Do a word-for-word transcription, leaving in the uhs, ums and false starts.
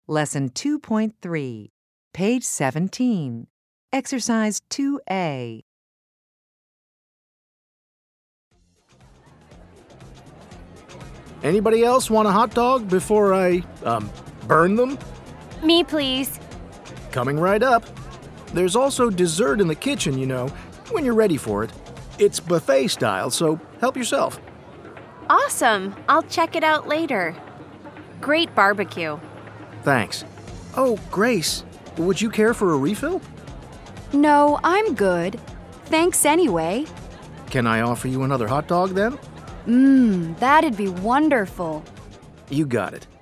Lesson two point three, page seventeen, Exercise two A. Anybody else want a hot dog before I, um, burn them? Me, please. Coming right up. There's also dessert in the kitchen, you know, when you're ready for it. It's buffet style, so help yourself. Awesome. I'll check it out later. Great barbecue. Thanks. Oh, Grace, would you care for a refill? No, I'm good. Thanks anyway. Can I offer you another hot dog then? Mmm, that'd be wonderful. You got it.